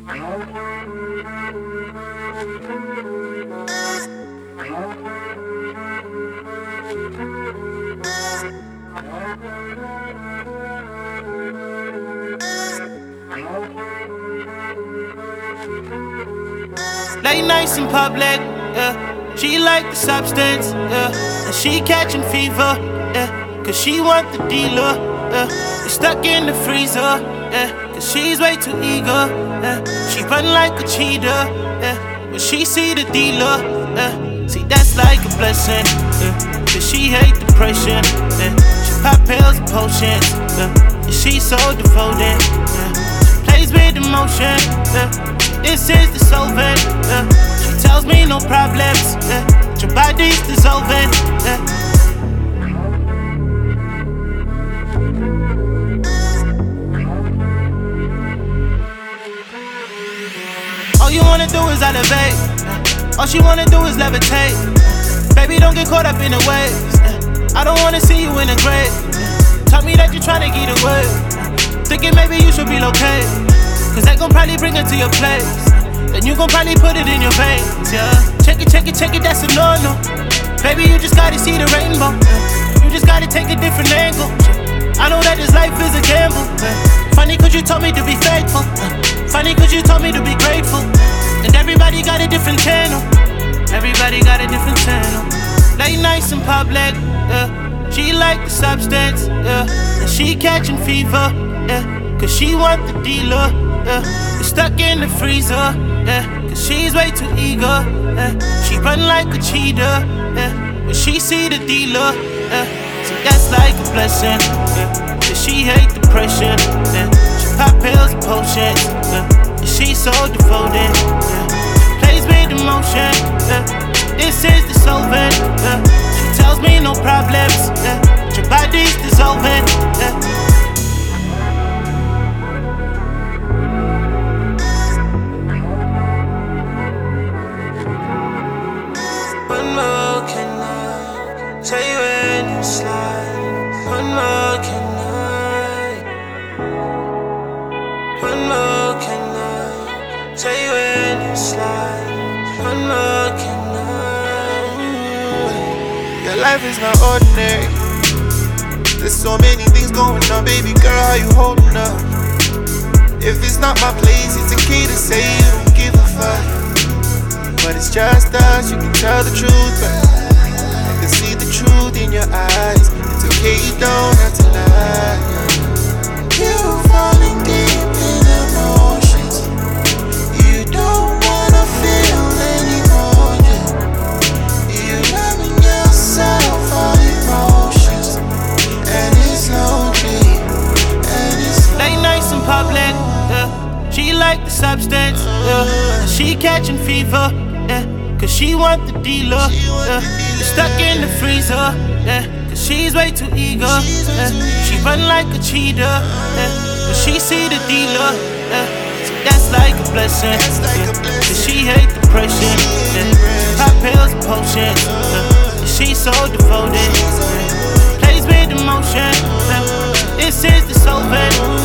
Late nights in public, yeah. She like the substance, yeah. And she catching fever, yeah. Cause she want the dealer, yeah. It's stuck in the freezer, yeah. Cause she's way too eager, yeah. She run like a cheetah, yeah. When she see the dealer, yeah. See that's like a blessing, yeah. Cause she hate depression, yeah. She pop pills and potions, yeah. And she so devoted, yeah. She plays with emotion, yeah. This is dissolvent, yeah. She tells me no problems, yeah. Your body's dissolving, yeah. All you wanna do is elevate, yeah. All she wanna do is levitate, yeah. Baby, don't get caught up in the waves, yeah. I don't wanna see you in the grave, yeah. Tell me that you're tryna get away, yeah. Thinking maybe you should relocate, cause they gon' probably bring it to your place. Then you gon' probably put it in your veins, yeah. Check it, that's a no-no. Baby, you just gotta see the rainbow, yeah. You just gotta take a different angle, yeah. I know that this life is a gamble, yeah. Funny cause you told me to be faithful, yeah. Funny cause you told me to be grateful, yeah. And everybody got a different channel. Everybody got a different channel. Late nights in public, yeah. She like the substance, yeah. And she catching fever, yeah. Cause she want the dealer, yeah. It's stuck in the freezer, yeah. Cause she's way too eager, yeah. She run like a cheetah, yeah. When she see the dealer, yeah. So that's like a blessing, yeah. Cause she hate depression, yeah. She pop pills and potions, yeah. And she so devoted, yeah. She plays with emotion, yeah. This is dissolvent, yeah. She tells me no problems, yeah. Your body's dissolving, yeah. Tell you when you slide. One more can I? One more can I? Tell you when you slide. One more can I? Your life is not ordinary. There's so many things going on, baby girl, how you holding up? If it's not my place, it's okay to say you don't give a fuck. But it's just us, you can tell the truth, but I can see the truth in your eyes. It's okay, you don't have to lie. You falling deep in emotions. You don't wanna feel anymore, yeah. You're loving yourself all emotions. And it's lonely, and it's lonely. Late nights in public, yeah. She like the substance, yeah. She catching fever, yeah. Cause she want the dealer, yeah. Stuck in the freezer, yeah. Cause she's way too eager, yeah. She run like a cheetah, yeah. When she see the dealer, yeah. So that's like a blessing, yeah. Cause she hate depression, yeah. Pop pills and potions, yeah. And she so devoted, yeah. Plays with emotion, yeah. This is dissolvent.